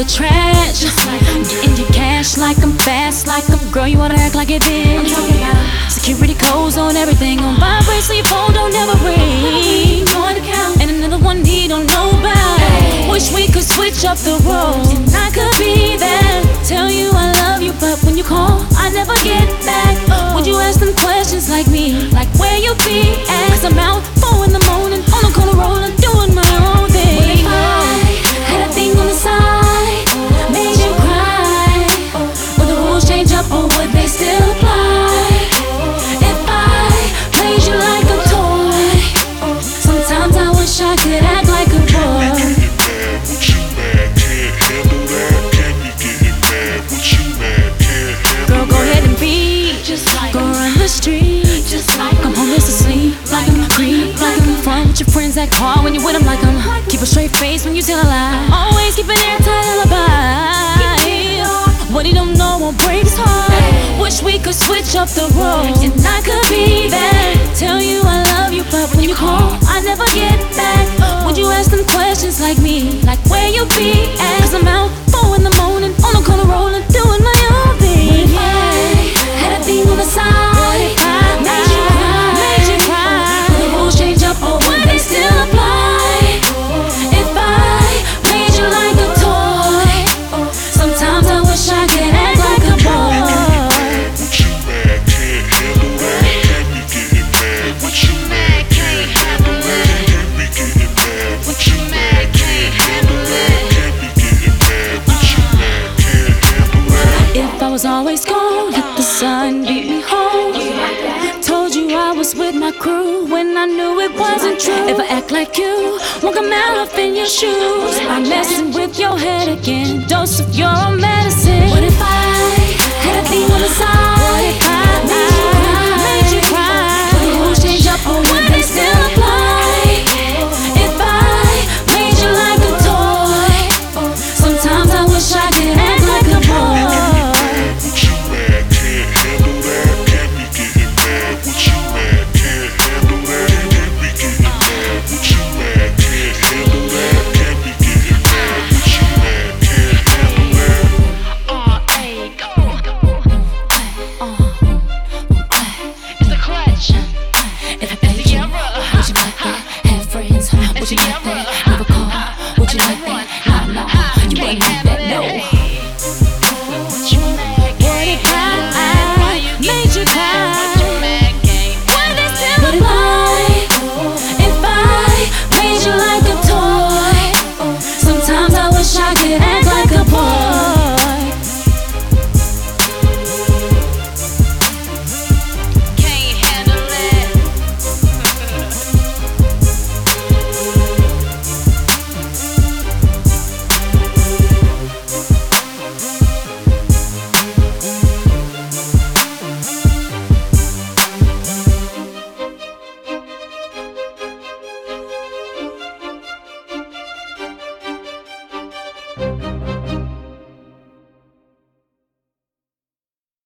the trash. Getting your cash like I'm fast, like I'm girl, you wanna act like it been. Security codes on everything, on vibrate so your phone don't never ring. And another one he don't know about. Wish we could switch up the roles, and I could be there. Tell you I love you, but when you call, I never get back. Would you ask them questions like me, like where you be at? 'Cause I'm out 4 in the morning, on the corner rolling, doing my own thing. What if I had a thing on the side, made you cry? Would the rules change up or would they still apply? If I played you like a toy, sometimes I wish I could act like a boy. Girl, go ahead and be just like, go run the street just like I'm homeless asleep, like I'm creep, like I'm fun with your friends, act hard when you with them, like I'm keep a straight face when you tell a lie, always keep an airtight alibi. What he don't know won't break his heart. Wish we could switch up the roles, and I could be there. Tell you I love you, but when you call, I never get back. Would you ask them questions like me, like where you be at? 'Cause I'm out 4 in the morning, on the corner rolling, doing my own thing. Had a thing on the side, made you cry. Will the rules change up or would they still apply? If I played you like a toy, sometimes I wish I could act like a boy. If I was always gone, let the sun beat me home. Told you I was with my crew when I knew it wasn't true. If I act like you, won't come out up in your shoes. I'm messing with your head again, dose of your own medicine. What if I had a thing on the side?